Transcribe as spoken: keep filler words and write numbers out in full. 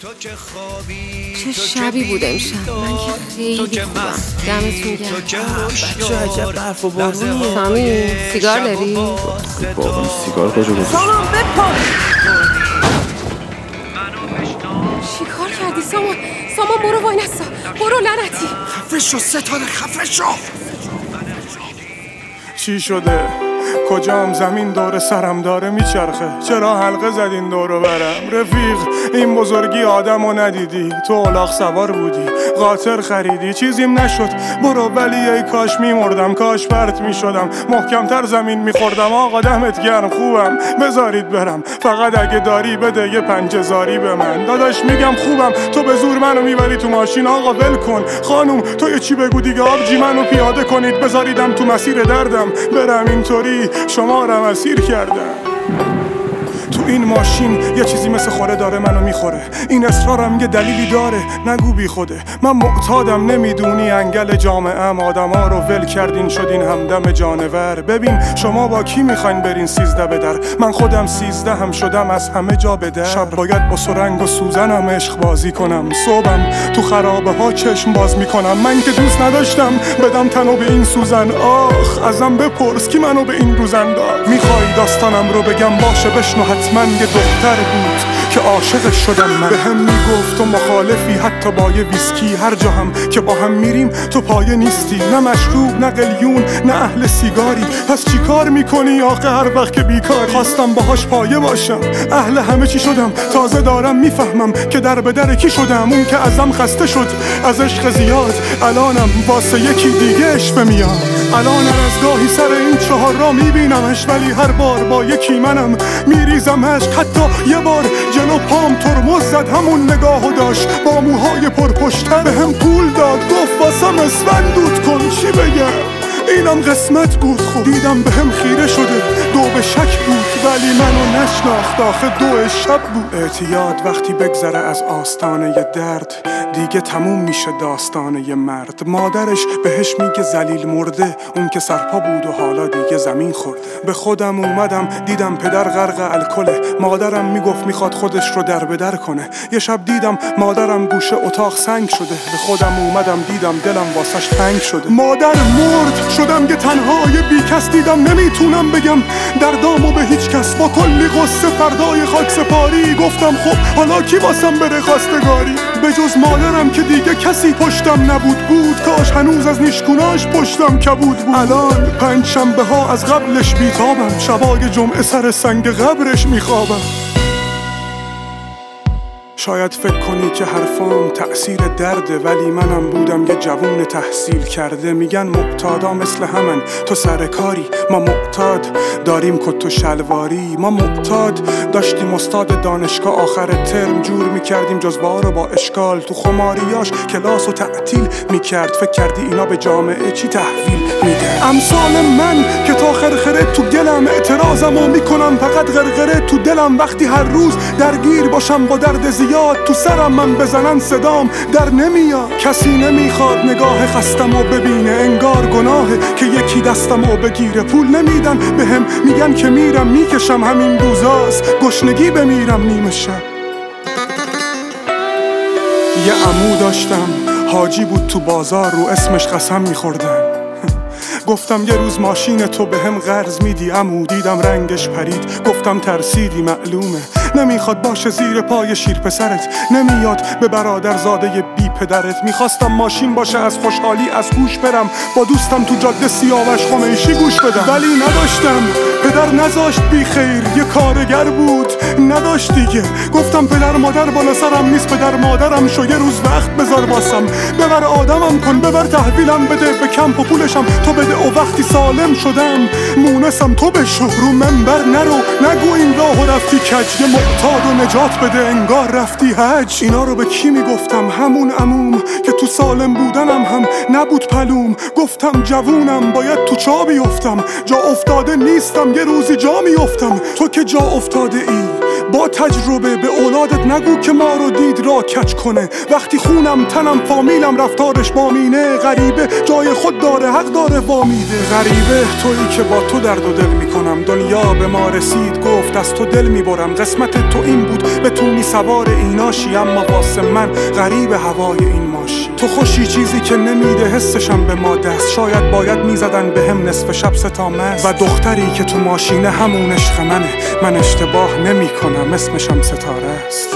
چه شبی بود امشب. من که خیلی خوبم. دمتون گرم. بچه عجب برف و بارونیه. سامی سیگار داری؟ بابا سیگار کجا گذاشت؟ سامان بپر. چی کار کردی سامان؟ سامان برو وای نستا. برو لعنتی. خفه شو ستاره، خفه شو. چی شده؟ کجام زمین دور سرم داره میچرخه؟ چرا حلقه زدین دورو برم؟ رفیق این بزرگی آدمو ندیدی؟ تو الاغ سوار بودی، قاطر خریدی، چیزیم نشد. برو ولی ای کاش میمردم، کاش پرت میشدم، محکمتر زمین میخوردم. آقا دمت گرم، خوبم، بذارید برم. فقط اگه داری بده یه پنج هزاری به من. داداش میگم خوبم، تو به زور منو میبری تو ماشین. آقا ول کن. خانوم تو یه چی بگو دیگه، آبجی منو پیاده کنید، بذاریدم تو مسیر دردم برم. اینطوری شما رو اسیر کردم. تو این ماشین یه چیزی مثل خوره داره منو میخوره. این اصرارم یه دلیلی داره، نگو بی خوده. من معتادم، نمیدونی انگل جامعه‌ام. آدما رو ول کردین شدین همدم جانور. ببین شما با کی میخواین برین سیزده به در؟ من خودم سیزده هم شدم از همه جا به در. شب باید با سرنگ و سوزنم عشق بازی کنم، صبحم تو خرابه ها چشم باز میکنم. من که دوست نداشتم بدم تنو به این سوزن. آخ ازم بپرس کی منو به این روز انداخت. میخوای داستانم رو بگم؟ باشه بشنو. حتما یه دختر بود که عاشقش شدم من. به هم میگفت تو مخالفی حتی با یه ویسکی. هر جا هم که با هم میریم تو پایه نیستی. نه مشروب نه قلیون نه اهل سیگاری. پس چی کار میکنی آخه هر وقت که بیکاری؟ خواستم باهاش پایه باشم، اهل همه چی شدم. تازه دارم میفهمم که در به در کی شدم. اون که ازم خسته شد از عشق زیاد، الانم واسه یکی دیگه اشوه میاد. الان از گاهی سر این چهار را میبینمش، ولی هر بار با یکی منم میریزم عشق. حتی یه بار جلو پام ترمز زد، همون نگاهو داشت با موهای پرپشتر. به هم پول داد گفت واسم اسفند دود کن. چی بگم؟ اینم قسمت بود. خود دیدم به هم خیره شده، دو به شک بود، ولی منو نشناخت آخه دو شب بود. اعتیاد وقتی بگذره از آستانه ی درد، دیگه تموم میشه داستانه ی مرد. مادرش بهش میگه ذلیل مرده، اون که سرپا بود و حالا دیگه زمین خورده. به خودم اومدم دیدم پدر غرق الکله. مادرم میگفت میخواد خودش رو در به در کنه. یه شب دیدم مادرم گوشه اتاق سنگ شده. به خودم اومدم دیدم دلم واسش تنگ شده. مادر مرد شدم که تنهای بی کس. دیدم نمیتونم بگم دردامو به هیچ کس. با کلی قصه فردای خاک سپاری گفتم خب حالا کی واسم بره خواستگاری؟ به جز مادرم که دیگه کسی پشتم نبود. بود کاش هنوز از نیشگوناش پشتم کبود بود. الان پنج شنبه ها از قبلش بیتابم، شبای جمعه سر سنگ قبرش میخوابم. شاید فکر کنی که حرفام تأثیر درده، ولی منم بودم یه جوون تحصیل کرده. میگن معتادا مثل همن، تو سرکاری. ما معتاد داریم کت و شلواری. ما معتاد داشتیم استاد دانشگاه آخر ترم جور میکردیم جزوه رو با اشکال. تو خماریاش کلاس و تعطیل میکرد. فکر کردی اینا به جامعه چی تحویل میده؟ امثال من که تا خرخره تو گلم، اعتراضمو میکنم فقط غرغره تو دلم. وقتی هر روز درگیر باشم با درد زیاد، تو سرم من بزنن صدام در نمیاد. کسی نمیخواد نگاه خستمو ببینه، انگار گناهه که یکی دستمو بگیره. پول نمیدن بهم، میگن که میرم میکشم. همین روزاست گشنگی بمیرم نیمه شب. یه عمو داشتم حاجی بود تو بازار، رو اسمش قسم میخوردن. گفتم یه روز ماشین تو به هم قرض میدی عمو. دیدم رنگش پرید، گفتم ترسیدی معلومه نمیخواد باشه زیر پای شیر پسرت. نمیاد به برادر زاده بی پدرت. میخواستم ماشین باشه از خوشحالی از هوش برم، با دوستم تو جاده سیاوش خمیشی گوش بدم. ولی نداشتم، پدر نذاشت بی خیر. یه کارگر بود نداشت دیگه. گفتم پدر مادر بالا سرم نیست، پدر مادرم شو یه روز وقت بذار واسم. ببر آدمم کن، ببر تحویلم بده، به کمپ و پولشم تو بده. و وقتی سالم شدم مونسم تو بشو. رو منبر نرو نگو این راهو رفتی کج. یه معتاد و نجات بده انگار رفتی حج. اینا رو به کی میگفتم؟ همون عموم که تو سالم بودنم هم نبود پلوم. گفتم جوونم باید تو چا بیفتم، جا افتاده نیستم یه روزی جا میفتم. تو که جا افتاده ای با تجربه به اولادت نگو که ما رو دید را کج کنه. وقتی خونم تنم فامیلم رفتارش بامینه، غریبه جای خود داره حق داره وامیده. غریبه تویی که با تو درد و دل میکنم، دنیا به ما رسید گفت از تو دل میبرم. قسمت تو این بود بتونی سوار ایناشی، اما واسه من غریب هوای این ماشی. تو خوشی چیزی که نمیده حسشم به ما دست، شاید باید میزدن به هم نصف شب ستامست. و دختری که تو ماشینه همون عشق منه، من اشتباه نمی کنم اسمشم ستاره است.